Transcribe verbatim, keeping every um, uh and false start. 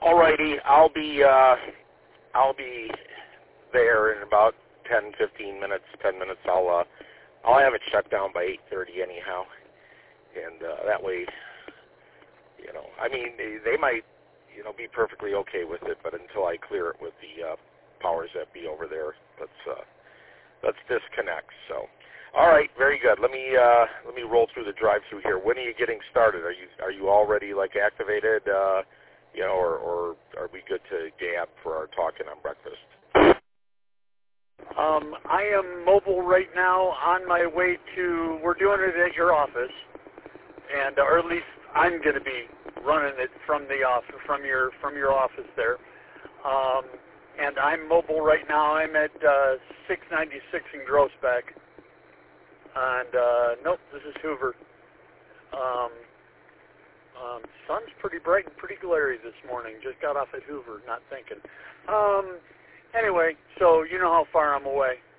Alrighty, I'll be uh, I'll be there in about ten, fifteen minutes. Ten minutes. I'll uh, I'll have it shut down by eight thirty anyhow, and uh, that way, you know, I mean, they, they might, you know, be perfectly okay with it, but until I clear it with the uh, powers that be over there, let's uh, let's disconnect. So, all right, very good. Let me uh, let me roll through the drive-through here. When are you getting started? Are you are you already like activated? Uh, you know, or, or are we good to gab for our talking on breakfast? Um, I am mobile right now on my way to, we're doing it at your office, and or at least I'm going to be running it from the office, from your from your office there. Um, and I'm mobile right now. I'm at uh, six ninety-six in Groesbeck. And uh, nope, this is Hoover. Um, um, sun's pretty bright and pretty glary this morning. Just got off at Hoover, not thinking. Um, anyway, so you know how far I'm away.